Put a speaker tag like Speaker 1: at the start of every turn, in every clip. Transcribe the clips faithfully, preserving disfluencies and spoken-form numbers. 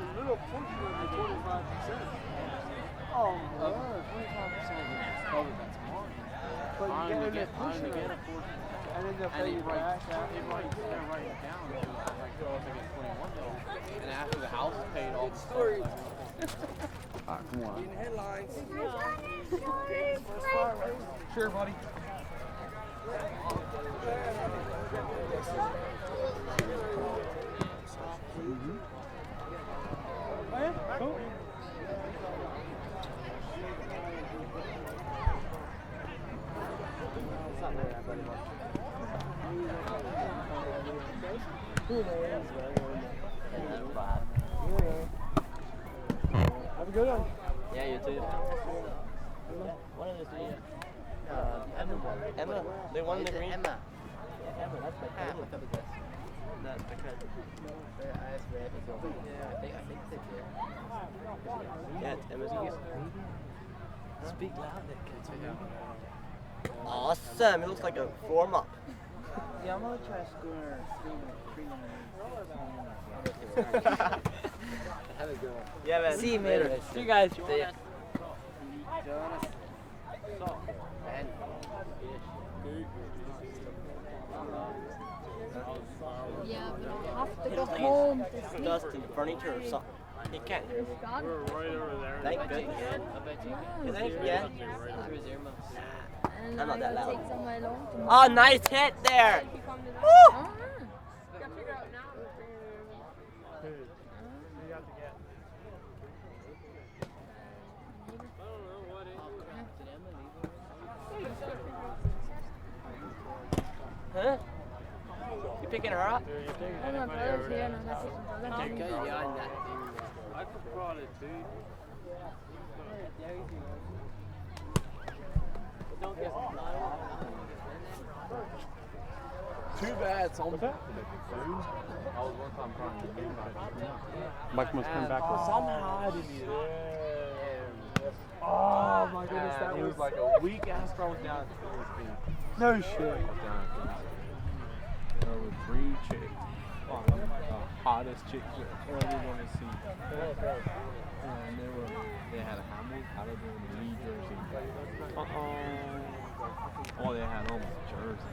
Speaker 1: a little portion of the twenty-five percent. Oh, no. twenty-five percent is covered, that's margin. But you get in a portion of it. And then they'll pay you back after.
Speaker 2: They write it down. Like, oh, if I get twenty-one though. And after the house is paid, all the
Speaker 1: Story.
Speaker 2: Alright, come on.
Speaker 1: Getting headlines.
Speaker 2: Sure, buddy.
Speaker 1: Mm-hmm. Oh, yeah? Cool. It's not very very much. Have a good one.
Speaker 3: Yeah, you too. One of those three. Uh, Emma. Emma. The one in the green. Emma. Emma. That's my favorite. That's because their eyes red. Yeah, I think I think they did. Yeah, it's Emma's niece. Speak loudly, kids. Awesome! It looks like a warm up.
Speaker 4: Yeah, I'm gonna try schooner three
Speaker 3: Have a good one. Yeah, man.
Speaker 4: See you later.
Speaker 3: See you guys. See ya.
Speaker 5: Yeah, but I have to go home to sleep.
Speaker 3: Dust in the furniture or something. He can't.
Speaker 5: It's gone.
Speaker 1: We're right over there.
Speaker 3: Thank goodness.
Speaker 2: I bet you
Speaker 3: You think? Yeah.
Speaker 2: Through his earmuffs.
Speaker 5: And
Speaker 3: I'm not that
Speaker 5: I will
Speaker 3: loud.
Speaker 5: take somewhere alone to
Speaker 3: Oh, nice hit there. Woo!
Speaker 5: Ah.
Speaker 3: Huh? You picking her up?
Speaker 5: Oh, my brother's here and I'm gonna take my brother home.
Speaker 3: on that thing.
Speaker 1: I could brought it, dude.
Speaker 2: Too bad it's on that. I was one time trying to do
Speaker 1: Mike must come back with
Speaker 2: somehow I didn't eat it.
Speaker 1: Oh my goodness,
Speaker 2: And
Speaker 1: that
Speaker 2: it
Speaker 1: was
Speaker 2: was like a weak ass throw down to his feet.
Speaker 1: no shit.
Speaker 2: There were three chicks. The hottest chicks you ever want to see. And they were, they had a Hamilton, Caliber, and Lee jersey. Uh-oh. Oh, they had almost a jersey.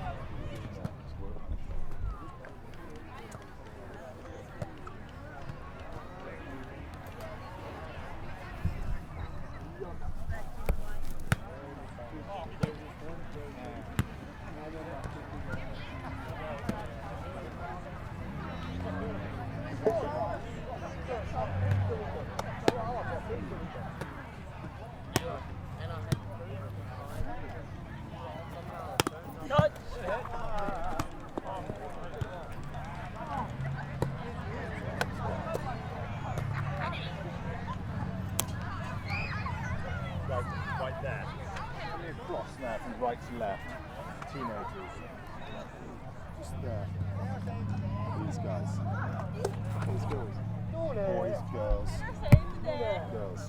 Speaker 1: Like that. Cross now from right to left. Teenagers. Just there. These guys. These girls. Boys, girls. Girls.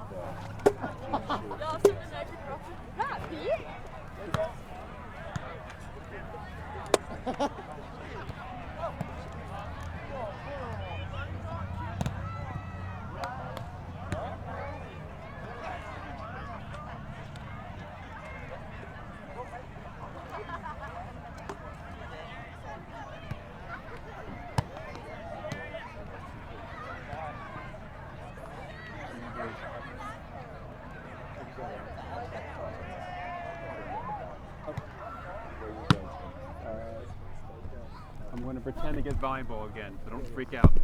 Speaker 6: I'm going to pretend to get volleyball again, so don't freak out.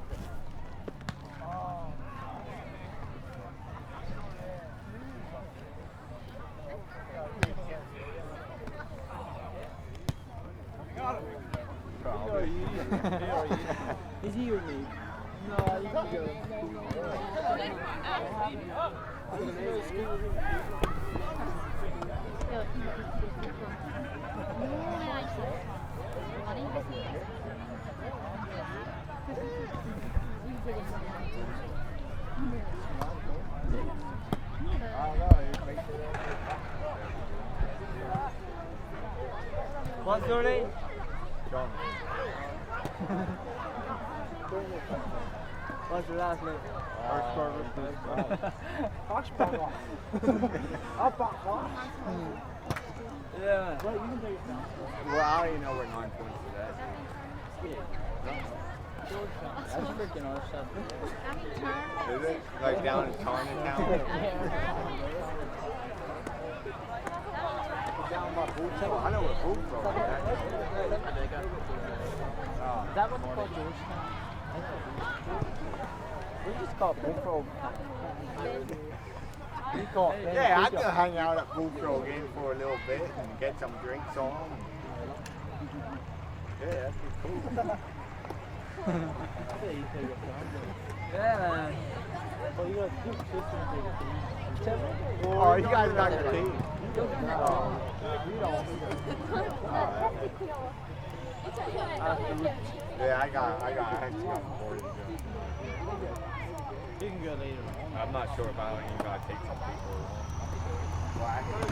Speaker 4: Is he or me? No, you can go.
Speaker 3: What's your name?
Speaker 1: John.
Speaker 3: What's
Speaker 4: What's your last name?
Speaker 2: First quarter.
Speaker 4: Foxborough. Up Fox. Yeah. Well, you can take it down.
Speaker 2: Well, I don't even know where nine points to that.
Speaker 4: That's freaking awesome.
Speaker 2: Is it? Like down in Chinatown?
Speaker 1: Down by Bullfrog. I know where Bullfrog is.
Speaker 4: Is that what they call Georgetown? We just call it Bullfrog. We call it
Speaker 2: Yeah, I could hang out at Bullfrog Inn for a little bit and get some drinks on. Yeah, that'd be cool.
Speaker 4: Yeah, man. Well, you got two sisters and take a team.
Speaker 2: Oh, you guys got your team.
Speaker 4: Oh. We don't.
Speaker 2: Yeah, I got, I got, I actually got four to go.
Speaker 4: You can go later on.
Speaker 2: I'm not sure about it. You gotta take some people along. Well, actually,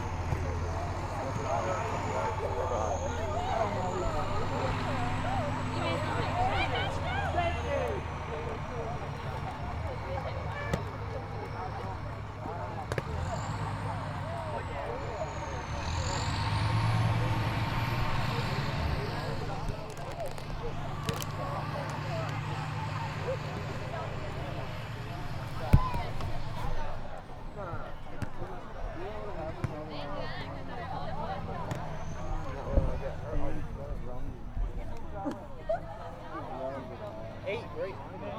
Speaker 3: Eight, great.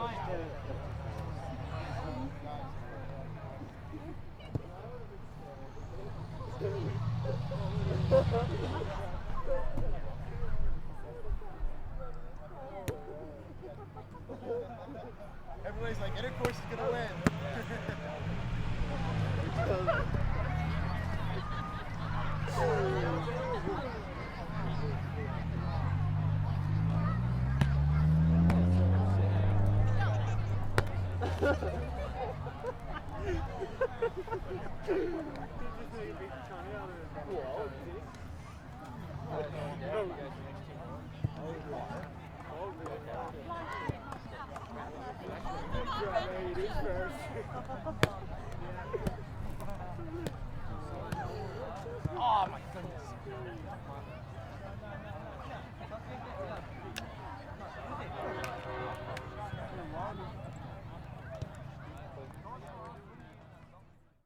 Speaker 1: Everybody's like, Intercourse is gonna win.